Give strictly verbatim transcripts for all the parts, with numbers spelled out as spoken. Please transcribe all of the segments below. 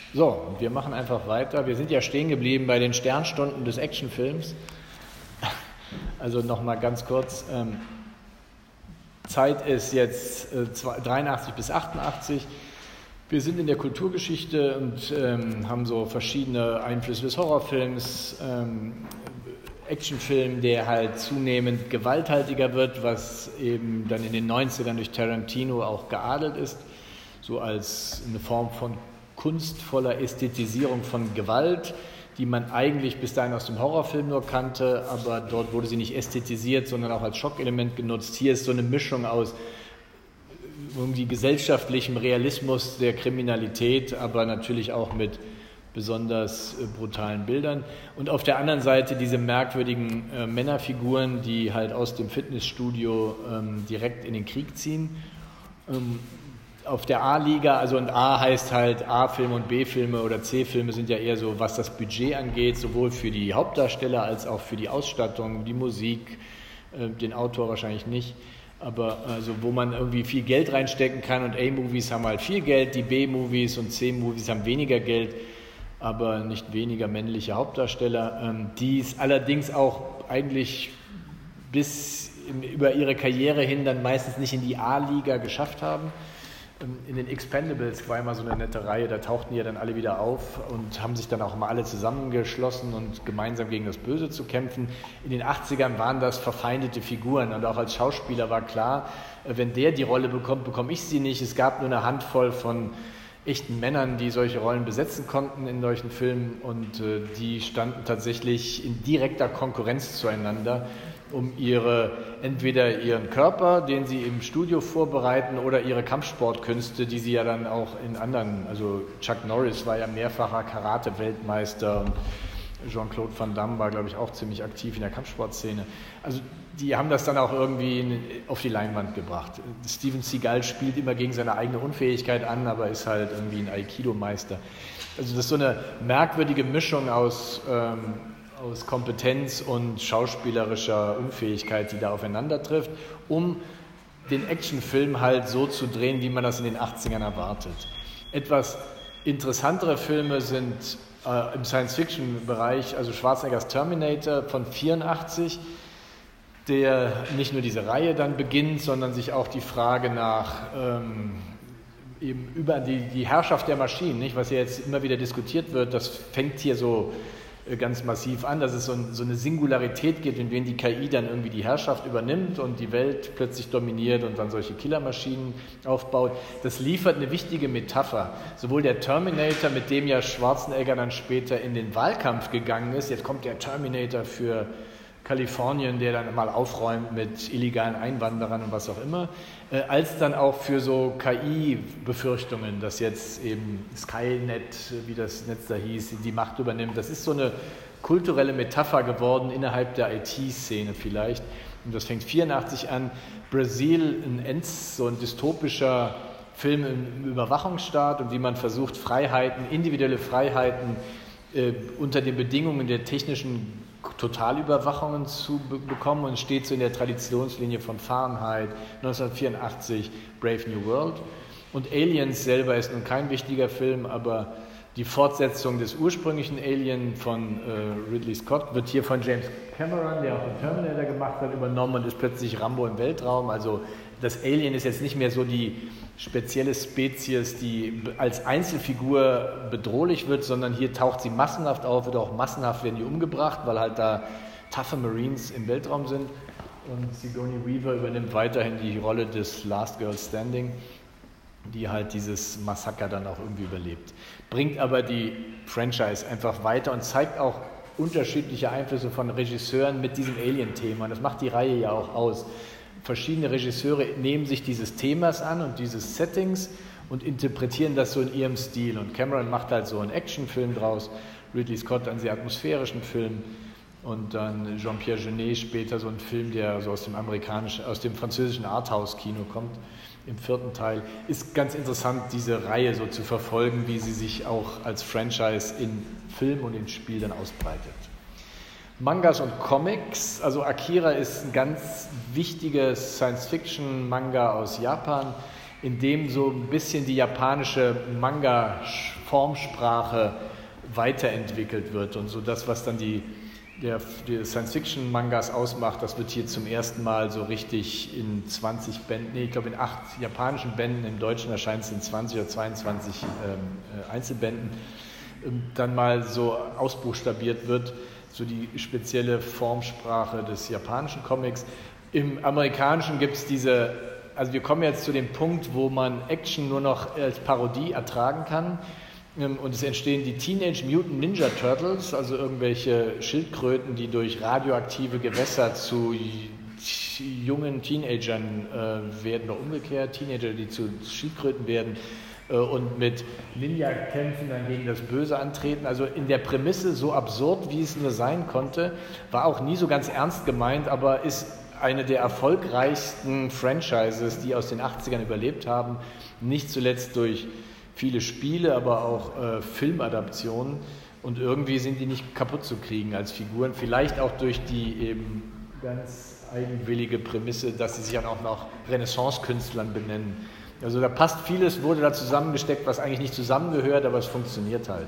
So, wir machen einfach weiter. Wir sind ja stehen geblieben bei den Sternstunden des Actionfilms. Also nochmal ganz kurz. Ähm, Zeit ist jetzt äh, dreiundachtzig bis achtundachtzig. Wir sind in der Kulturgeschichte und ähm, haben so verschiedene Einflüsse des Horrorfilms, ähm, Actionfilm, der halt zunehmend gewalthaltiger wird, was eben dann in den neunzigern durch Tarantino auch geadelt ist, so als eine Form von kunstvoller Ästhetisierung von Gewalt, die man eigentlich bis dahin aus dem Horrorfilm nur kannte, aber dort wurde sie nicht ästhetisiert, sondern auch als Schockelement genutzt. Hier ist so eine Mischung aus irgendwie gesellschaftlichem Realismus der Kriminalität, aber natürlich auch mit besonders äh, brutalen Bildern. Und auf der anderen Seite diese merkwürdigen äh, Männerfiguren, die halt aus dem Fitnessstudio ähm, direkt in den Krieg ziehen. Ähm, auf der A-Liga, also und A heißt halt A-Filme und B-Filme oder C-Filme sind ja eher so, was das Budget angeht, sowohl für die Hauptdarsteller als auch für die Ausstattung, die Musik, äh, den Autor wahrscheinlich nicht. Aber also wo man irgendwie viel Geld reinstecken kann und A-Movies haben halt viel Geld, die B-Movies und C-Movies haben weniger Geld, aber nicht weniger männliche Hauptdarsteller, ähm, die es allerdings auch eigentlich bis in, über ihre Karriere hin dann meistens nicht in die A-Liga geschafft haben. In den Expendables war immer so eine nette Reihe, da tauchten die ja dann alle wieder auf und haben sich dann auch mal alle zusammengeschlossen und gemeinsam gegen das Böse zu kämpfen. In den achtzigern waren das verfeindete Figuren und auch als Schauspieler war klar, wenn der die Rolle bekommt, bekomme ich sie nicht. Es gab nur eine Handvoll von echten Männern, die solche Rollen besetzen konnten in solchen Filmen und äh, die standen tatsächlich in direkter Konkurrenz zueinander, um ihre, entweder ihren Körper, den sie im Studio vorbereiten, oder ihre Kampfsportkünste, die sie ja dann auch in anderen, also Chuck Norris war ja mehrfacher Karate-Weltmeister und Jean-Claude Van Damme war, glaube ich, auch ziemlich aktiv in der Kampfsportszene. Also die haben das dann auch irgendwie in, auf die Leinwand gebracht. Steven Seagal spielt immer gegen seine eigene Unfähigkeit an, aber ist halt irgendwie ein Aikido-Meister. Also das ist so eine merkwürdige Mischung aus... Ähm, aus Kompetenz und schauspielerischer Unfähigkeit, die da aufeinander trifft, um den Actionfilm halt so zu drehen, wie man das in den achtzigern erwartet. Etwas interessantere Filme sind äh, im Science-Fiction-Bereich, also Schwarzeneggers Terminator von vierundachtzig, der nicht nur diese Reihe dann beginnt, sondern sich auch die Frage nach ähm, eben über die, die Herrschaft der Maschinen, nicht, was ja jetzt immer wieder diskutiert wird, das fängt hier so ganz massiv an, dass es so, ein, so eine Singularität gibt, in der die K I dann irgendwie die Herrschaft übernimmt und die Welt plötzlich dominiert und dann solche Killermaschinen aufbaut. Das liefert eine wichtige Metapher. Sowohl der Terminator, mit dem ja Schwarzenegger dann später in den Wahlkampf gegangen ist, jetzt kommt der Terminator für Kalifornien, der dann mal aufräumt mit illegalen Einwanderern und was auch immer, äh, als dann auch für so K I-Befürchtungen, dass jetzt eben Skynet, wie das Netz da hieß, die Macht übernimmt. Das ist so eine kulturelle Metapher geworden innerhalb der I T-Szene vielleicht. Und das fängt vierundachtzig an. Brasil, ein Enz, so ein dystopischer Film im Überwachungsstaat und wie man versucht, Freiheiten, individuelle Freiheiten äh, unter den Bedingungen der technischen Totalüberwachungen zu be- bekommen und steht so in der Traditionslinie von Fahrenheit, neunzehnhundertvierundachtzig, Brave New World. Und Aliens selber ist nun kein wichtiger Film, aber die Fortsetzung des ursprünglichen Alien von äh, Ridley Scott wird hier von James Cameron, der auch den Terminator gemacht hat, übernommen und ist plötzlich Rambo im Weltraum. Also das Alien ist jetzt nicht mehr so die spezielle Spezies, die als Einzelfigur bedrohlich wird, sondern hier taucht sie massenhaft auf, wird auch massenhaft werden die umgebracht, weil halt da toughe Marines im Weltraum sind. Und Sigourney Weaver übernimmt weiterhin die Rolle des Last Girl Standing, die halt dieses Massaker dann auch irgendwie überlebt. Bringt aber die Franchise einfach weiter und zeigt auch unterschiedliche Einflüsse von Regisseuren mit diesem Alien-Thema. Und das macht die Reihe ja auch aus. Verschiedene Regisseure nehmen sich dieses Themas an und dieses Settings und interpretieren das so in ihrem Stil. Und Cameron macht halt so einen Actionfilm draus, Ridley Scott einen sehr atmosphärischen Film und dann Jean-Pierre Jeunet später so einen Film, der so aus dem amerikanischen, aus dem französischen Arthouse-Kino kommt, im vierten Teil. Ist ganz interessant, diese Reihe so zu verfolgen, wie sie sich auch als Franchise in Film und in Spiel dann ausbreitet. Mangas und Comics, also Akira ist ein ganz wichtiges Science-Fiction-Manga aus Japan, in dem so ein bisschen die japanische Manga-Formsprache weiterentwickelt wird und so das, was dann die, der, die Science-Fiction-Mangas ausmacht, das wird hier zum ersten Mal so richtig in zwanzig Bänden, nee, ich glaube in acht japanischen Bänden, im Deutschen erscheint es in zwanzig oder zweiundzwanzig ähm, Einzelbänden, ähm, dann mal so ausbuchstabiert wird, so die spezielle Formsprache des japanischen Comics. Im amerikanischen gibt es diese, also wir kommen jetzt zu dem Punkt, wo man Action nur noch als Parodie ertragen kann. Und es entstehen die Teenage Mutant Ninja Turtles, also irgendwelche Schildkröten, die durch radioaktive Gewässer zu jungen Teenagern äh, werden, oder umgekehrt, Teenager, die zu Schildkröten werden äh, und mit Ninja-Kämpfen dann gegen das Böse antreten. Also in der Prämisse so absurd, wie es nur sein konnte, war auch nie so ganz ernst gemeint, aber ist eine der erfolgreichsten Franchises, die aus den achtzigern überlebt haben, nicht zuletzt durch viele Spiele, aber auch äh, Filmadaptionen, und irgendwie sind die nicht kaputt zu kriegen als Figuren, vielleicht auch durch die eben ganz eigenwillige Prämisse, dass sie sich dann auch noch Renaissance-Künstlern benennen. Also da passt vieles, wurde da zusammengesteckt, was eigentlich nicht zusammengehört, aber es funktioniert halt.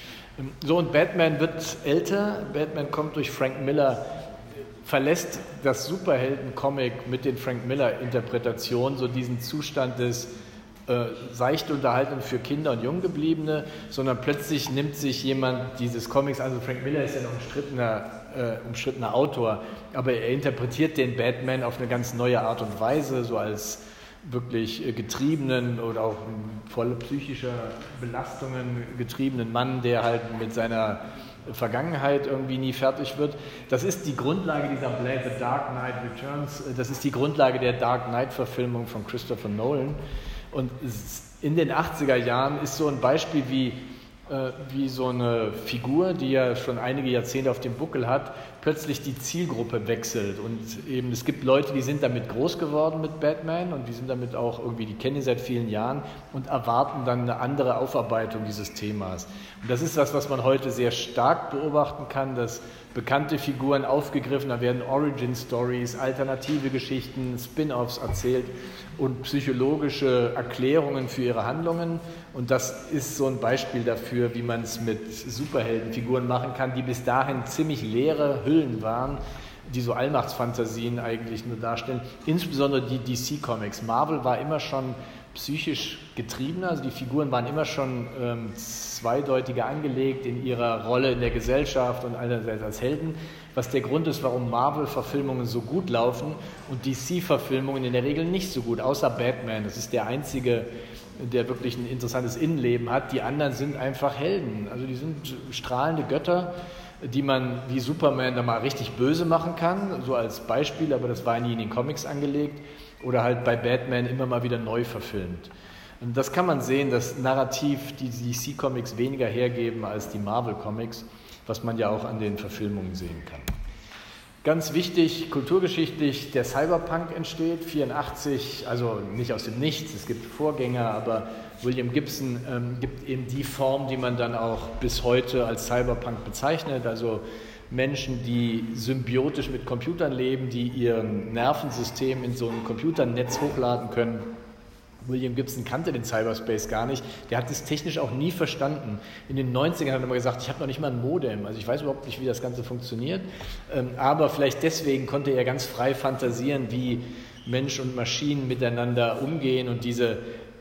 So, und Batman wird älter, Batman kommt durch Frank Miller, verlässt das Superhelden-Comic mit den Frank Miller-Interpretationen, so diesen Zustand des Äh, seichte Unterhaltung für Kinder und Junggebliebene, sondern plötzlich nimmt sich jemand dieses Comics, also Frank Miller ist ja noch ein umstrittener, äh, umstrittener Autor, aber er interpretiert den Batman auf eine ganz neue Art und Weise, so als wirklich äh, getriebenen oder auch voll psychischer Belastungen getriebenen Mann, der halt mit seiner Vergangenheit irgendwie nie fertig wird. Das ist die Grundlage dieser Blade, The Dark Knight Returns, das ist die Grundlage der Dark Knight-Verfilmung von Christopher Nolan. Und in den achtziger Jahren ist so ein Beispiel wie, äh, wie so eine Figur, die ja schon einige Jahrzehnte auf dem Buckel hat, plötzlich die Zielgruppe wechselt. Und eben es gibt Leute, die sind damit groß geworden mit Batman und die sind damit auch irgendwie, die kennen ihn seit vielen Jahren und erwarten dann eine andere Aufarbeitung dieses Themas. Und das ist das, was man heute sehr stark beobachten kann, dass bekannte Figuren aufgegriffen, da werden Origin-Stories, alternative Geschichten, Spin-offs erzählt und psychologische Erklärungen für ihre Handlungen. Und das ist so ein Beispiel dafür, wie man es mit Superheldenfiguren machen kann, die bis dahin ziemlich leere Hüllen waren, die so Allmachtsfantasien eigentlich nur darstellen. Insbesondere die D C-Comics. Marvel war immer schon psychisch getriebener, also die Figuren waren immer schon ähm, zweideutiger angelegt in ihrer Rolle in der Gesellschaft und einerseits als Helden, was der Grund ist, warum Marvel-Verfilmungen so gut laufen und D C-Verfilmungen in der Regel nicht so gut, außer Batman. Das ist der einzige, der wirklich ein interessantes Innenleben hat. Die anderen sind einfach Helden, also die sind strahlende Götter, die man wie Superman da mal richtig böse machen kann, so als Beispiel, aber das war nie in den Comics angelegt. Oder halt bei Batman immer mal wieder neu verfilmt. Und das kann man sehen, dass narrativ die D C-Comics weniger hergeben als die Marvel-Comics, was man ja auch an den Verfilmungen sehen kann. Ganz wichtig, kulturgeschichtlich, der Cyberpunk entsteht, vierundachtzig, also nicht aus dem Nichts, es gibt Vorgänger, aber William Gibson ähm, gibt eben die Form, die man dann auch bis heute als Cyberpunk bezeichnet, also Menschen, die symbiotisch mit Computern leben, die ihr Nervensystem in so ein Computernetz hochladen können. William Gibson kannte den Cyberspace gar nicht, der hat das technisch auch nie verstanden. In den neunzigern hat er immer gesagt, ich habe noch nicht mal ein Modem, also ich weiß überhaupt nicht, wie das Ganze funktioniert, aber vielleicht deswegen konnte er ganz frei fantasieren, wie Mensch und Maschinen miteinander umgehen, und diese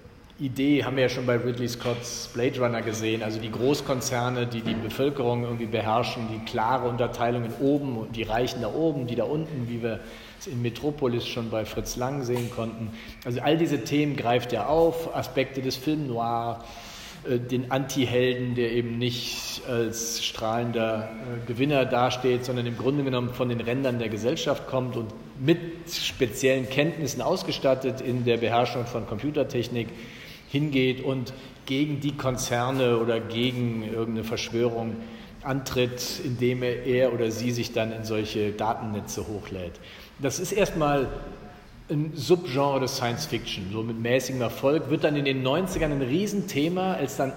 Idee haben wir ja schon bei Ridley Scotts Blade Runner gesehen, also die Großkonzerne, die die Bevölkerung irgendwie beherrschen, die klare Unterteilung in oben und die Reichen da oben, die da unten, wie wir es in Metropolis schon bei Fritz Lang sehen konnten. Also all diese Themen greift er auf, Aspekte des Film Noir, äh, den Anti-Helden, der eben nicht als strahlender äh, Gewinner dasteht, sondern im Grunde genommen von den Rändern der Gesellschaft kommt und mit speziellen Kenntnissen ausgestattet in der Beherrschung von Computertechnik hingeht und gegen die Konzerne oder gegen irgendeine Verschwörung antritt, indem er, er oder sie sich dann in solche Datennetze hochlädt. Das ist erstmal ein Subgenre des Science Fiction, so mit mäßigem Erfolg, wird dann in den neunzigern ein Riesenthema, als dann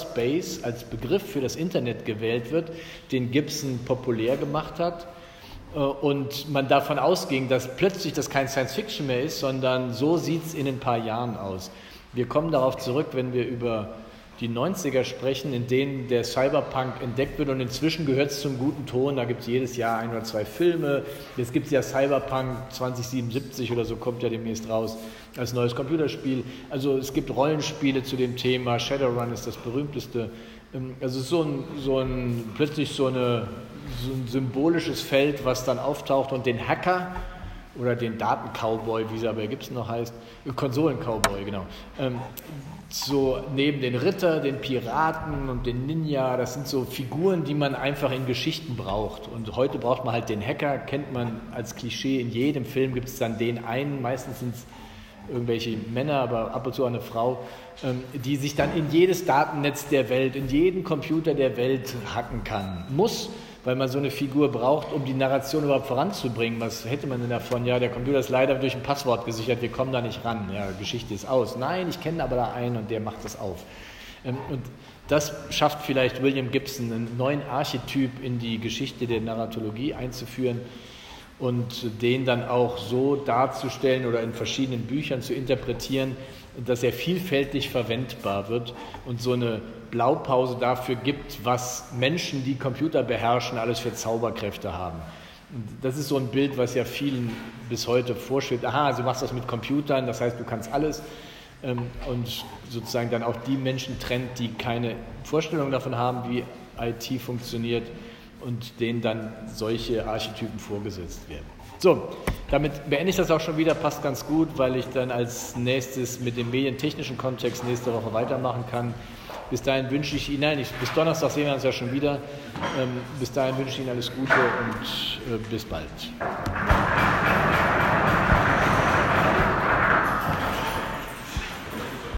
Cyberspace als Begriff für das Internet gewählt wird, den Gibson populär gemacht hat. und man davon ausging, dass plötzlich das kein Science Fiction mehr ist, sondern so sieht es in ein paar Jahren aus. Wir kommen darauf zurück, wenn wir über die neunziger sprechen, in denen der Cyberpunk entdeckt wird, und inzwischen gehört es zum guten Ton, da gibt es jedes Jahr ein oder zwei Filme, jetzt gibt es ja Cyberpunk zwanzig siebenundsiebzig oder so, kommt ja demnächst raus, als neues Computerspiel, also es gibt Rollenspiele zu dem Thema, Shadowrun ist das berühmteste, also so ein, so ein plötzlich so, eine, so ein symbolisches Feld, was dann auftaucht, und den Hacker oder den Daten-Cowboy, wie es aber gibt es noch heißt, Konsolen-Cowboy, genau, ähm, so neben den Ritter, den Piraten und den Ninja, das sind so Figuren, die man einfach in Geschichten braucht. Und heute braucht man halt den Hacker, kennt man als Klischee, in jedem Film gibt es dann den einen, meistens sind es irgendwelche Männer, aber ab und zu eine Frau, ähm, die sich dann in jedes Datennetz der Welt, in jeden Computer der Welt hacken kann. Muss, weil man so eine Figur braucht, um die Narration überhaupt voranzubringen. Was hätte man denn davon? Ja, der Computer ist leider durch ein Passwort gesichert, wir kommen da nicht ran. Ja, Geschichte ist aus. Nein, ich kenne aber da einen und der macht das auf. Und das schafft vielleicht William Gibson, einen neuen Archetyp in die Geschichte der Narratologie einzuführen und den dann auch so darzustellen oder in verschiedenen Büchern zu interpretieren, dass er vielfältig verwendbar wird und so eine Blaupause dafür gibt, was Menschen, die Computer beherrschen, alles für Zauberkräfte haben. Und das ist so ein Bild, was ja vielen bis heute vorschwebt. Aha, du machst das mit Computern, das heißt, du kannst alles. Und sozusagen dann auch die Menschen trennt, die keine Vorstellung davon haben, wie I T funktioniert, und denen dann solche Archetypen vorgesetzt werden. So, damit beende ich das auch schon wieder, passt ganz gut, weil ich dann als nächstes mit dem medientechnischen Kontext nächste Woche weitermachen kann. Bis dahin wünsche ich Ihnen, nein, ich, bis Donnerstag sehen wir uns ja schon wieder, ähm, bis dahin wünsche ich Ihnen alles Gute und äh, bis bald.